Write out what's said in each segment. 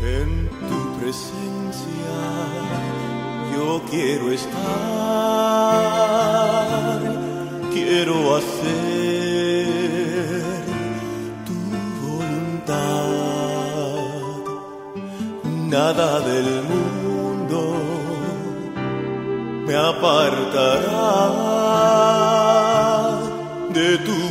En tu presencia yo quiero estar, quiero hacer tu voluntad. Nada del mundo me apartará de tu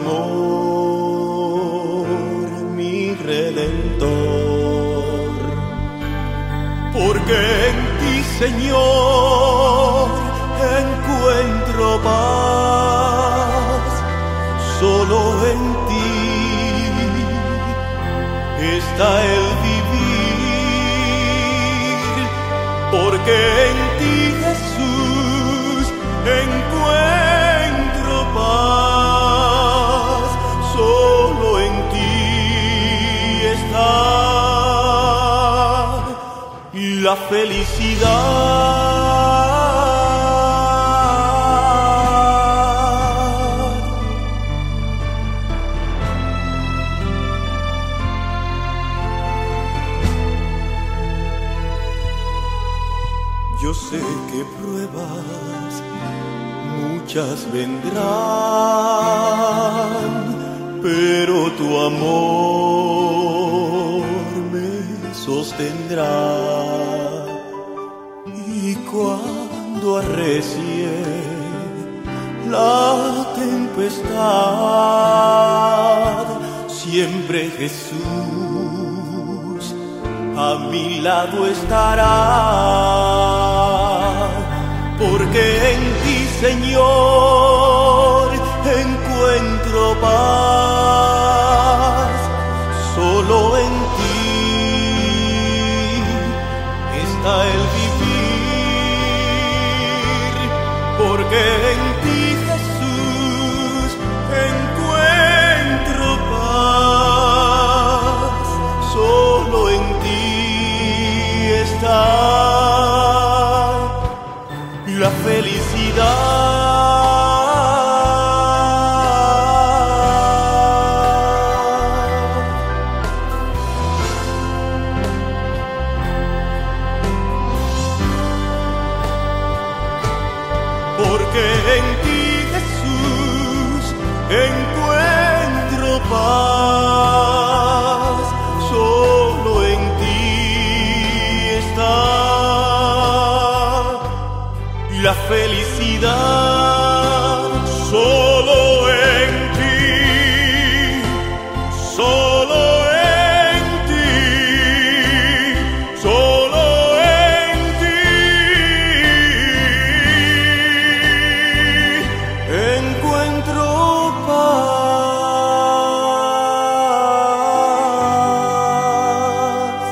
amor, mi Redentor. Porque en ti, Señor, encuentro paz, solo en ti está el vivir. Porque en ti, Jesús, encuentro paz, solo en ti está la felicidad. Yo sé que pruebas muchas vendrán, pero tu amor me sostendrá. Y cuando arrecie la tempestad, siempre Jesús a mi lado estará. Porque en ti, Señor, encuentro paz, solo en ti está el vivir. Porque en ti, Jesús, encuentro paz, solo en ti está la felicidad. Porque en ti, Jesús, encuentro paz, solo en ti está la felicidad. Solo en ti, solo en ti, solo en ti encuentro paz.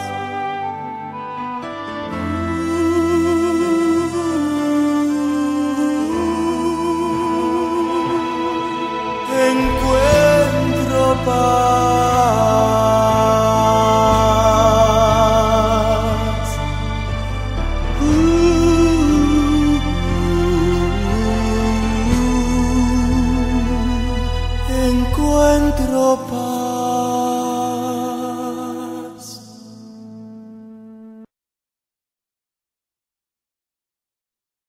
Encuentro paz. Encuentro paz.